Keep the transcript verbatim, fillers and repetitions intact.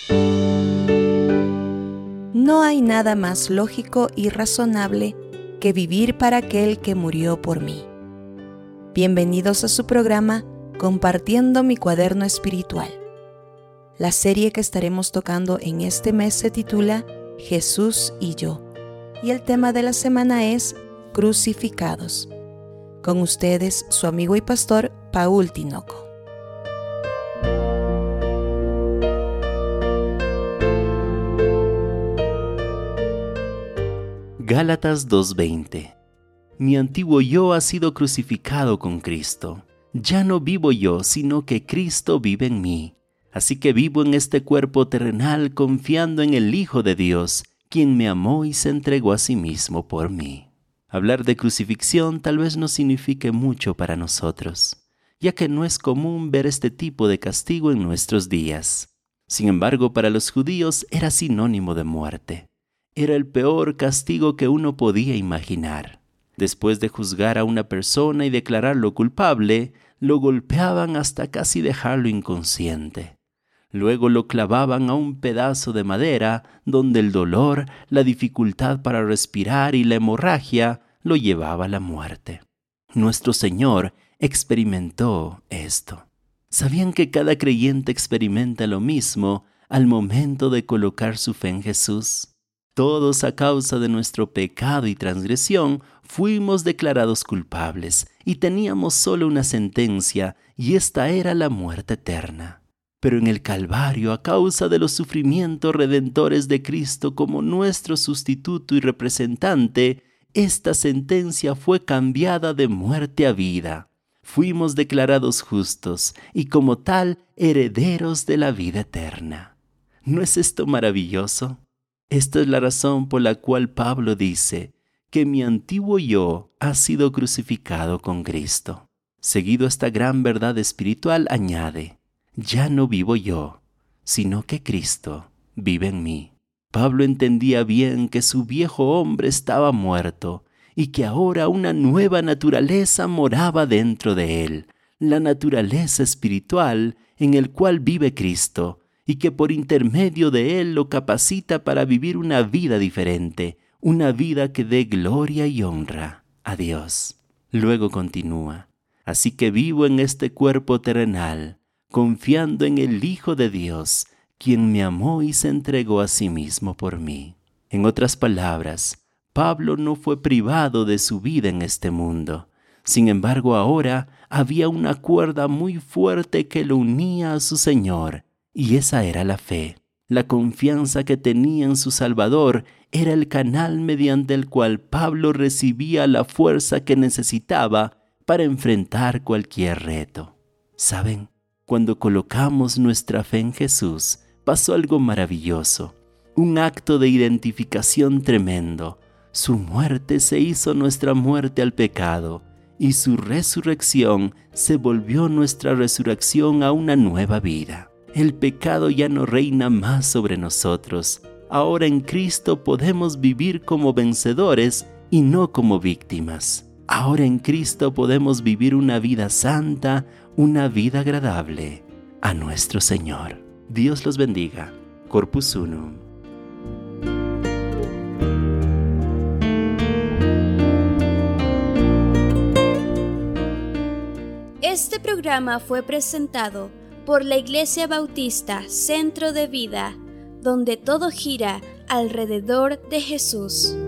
No hay nada más lógico y razonable que vivir para aquel que murió por mí. Bienvenidos a su programa Compartiendo mi cuaderno espiritual. La serie que estaremos tocando en este mes se titula Jesús y yo, y el tema de la semana es Crucificados. Con ustedes, su amigo y pastor, Paul Tinoco. Gálatas dos veinte. Mi antiguo yo ha sido crucificado con Cristo. Ya no vivo yo, sino que Cristo vive en mí. Así que vivo en este cuerpo terrenal confiando en el Hijo de Dios, quien me amó y se entregó a sí mismo por mí. Hablar de crucifixión tal vez no signifique mucho para nosotros, ya que no es común ver este tipo de castigo en nuestros días. Sin embargo, para los judíos era sinónimo de muerte. Era el peor castigo que uno podía imaginar. Después de juzgar a una persona y declararlo culpable, lo golpeaban hasta casi dejarlo inconsciente. Luego lo clavaban a un pedazo de madera donde el dolor, la dificultad para respirar y la hemorragia lo llevaba a la muerte. Nuestro Señor experimentó esto. ¿Sabían que cada creyente experimenta lo mismo al momento de colocar su fe en Jesús? Todos a causa de nuestro pecado y transgresión fuimos declarados culpables y teníamos solo una sentencia, y esta era la muerte eterna. Pero en el Calvario, a causa de los sufrimientos redentores de Cristo como nuestro sustituto y representante, esta sentencia fue cambiada de muerte a vida. Fuimos declarados justos y como tal herederos de la vida eterna. ¿No es esto maravilloso? Esta es la razón por la cual Pablo dice que mi antiguo yo ha sido crucificado con Cristo. Seguido esta gran verdad espiritual, añade, ya no vivo yo, sino que Cristo vive en mí. Pablo entendía bien que su viejo hombre estaba muerto y que ahora una nueva naturaleza moraba dentro de él, la naturaleza espiritual en el cual vive Cristo, y que por intermedio de él lo capacita para vivir una vida diferente, una vida que dé gloria y honra a Dios. Luego continúa, así que vivo en este cuerpo terrenal, confiando en el Hijo de Dios, quien me amó y se entregó a sí mismo por mí. En otras palabras, Pablo no fue privado de su vida en este mundo. Sin embargo, ahora había una cuerda muy fuerte que lo unía a su Señor, y esa era la fe. La confianza que tenía en su Salvador era el canal mediante el cual Pablo recibía la fuerza que necesitaba para enfrentar cualquier reto. ¿Saben? Cuando colocamos nuestra fe en Jesús, pasó algo maravilloso, un acto de identificación tremendo. Su muerte se hizo nuestra muerte al pecado, y su resurrección se volvió nuestra resurrección a una nueva vida. El pecado ya no reina más sobre nosotros. Ahora en Cristo podemos vivir como vencedores y no como víctimas. Ahora en Cristo podemos vivir una vida santa, una vida agradable a nuestro Señor. Dios los bendiga. Corpus Unum. Este programa fue presentado por la Iglesia Bautista Centro de Vida, donde todo gira alrededor de Jesús.